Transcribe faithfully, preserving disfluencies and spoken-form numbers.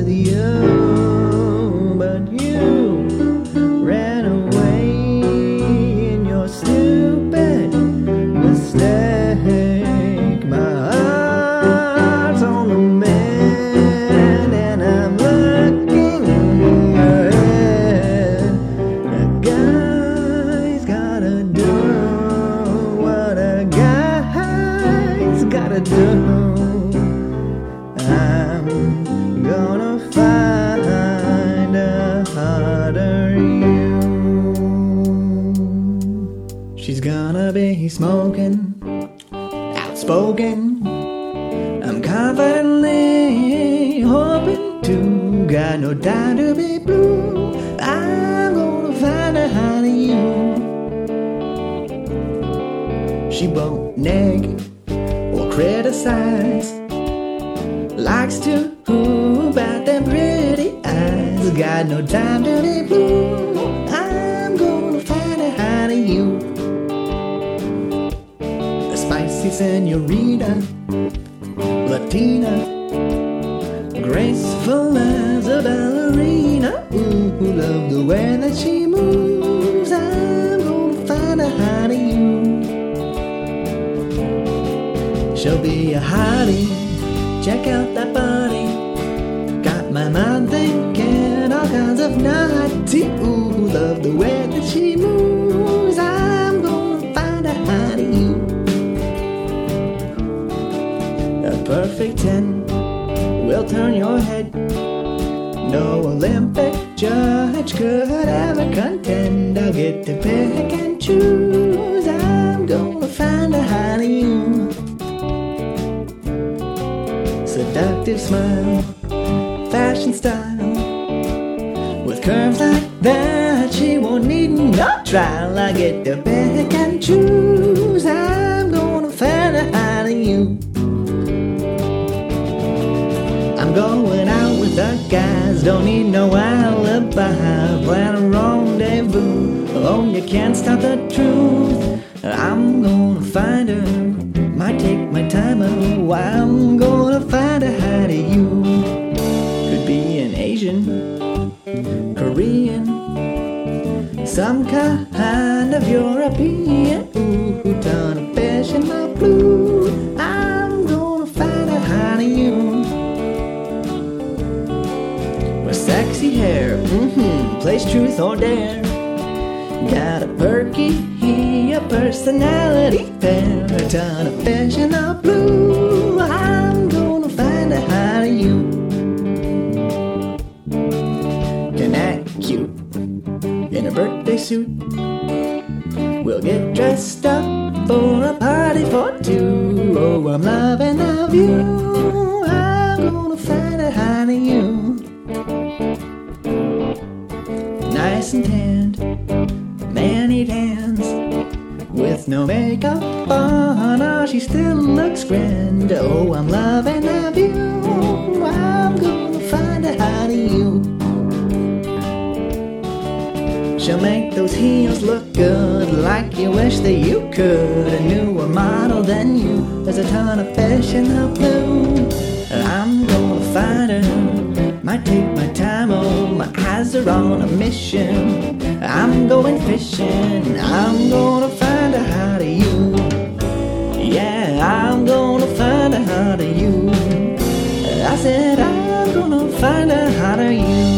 with you, but you ran away in your stupid mistake. My heart's on the mend, and I'm looking ahead. A guy's gotta do what a guy's gotta do. I'm gonna find a harder you. She's gonna be smoking, outspoken. I'm confidently hoping to. Got no time to be blue. I'm gonna find a harder you. She won't nag or criticize. Likes to ooh about them pretty eyes. Got no time to be blue. I'm gonna find a harder you. A spicy senorita, Latina, graceful as a ballerina. Ooh, love the way that she moves. I'm gonna find a harder you. She'll be a hottie. Check out that body. Got my mind thinking all kinds of naughty. Ooh, love the way that she moves. I'm gonna find a harder you. A perfect ten will turn your head. No Olympic judge could ever contend. I'll get to pick and choose. I'm gonna find a harder you. Seductive smile, fashion style. With curves like that, she won't need no trial. I get to pick and choose. I'm gonna find a harder you. I'm going out with the guys, don't need no alibi. Plan a rendezvous, oh you can't stop the truth. I'm gonna find her, might take my time, oh I'm gonna find a harder you. Could be an Asian, Korean, some kind of European. Ooh, ton of fish in my blue. I'm gonna find a harder you. With sexy hair, mm-hmm, plays truth or dare. Got a perky, a personality pair. A ton of fish in the blue. I'm gonna find a harder you. Can act cute in a birthday suit. We'll get dressed up for a party for two. Oh, I'm loving the view. I'm gonna find a harder you. Nice and tanned, man-eat hands. With no makeup on, oh, she still looks grand. Oh, I'm loving the view. I'm gonna find a harder you. She'll make those heels look good, like you wish that you could. A newer model than you. There's a ton of fish in the blue. I'm gonna find her, might take my time, oh, my eyes are on a mission. I'm going fishing, I'm gonna find a harder you. Yeah, I'm gonna find a harder you. I said I'm gonna find a harder you.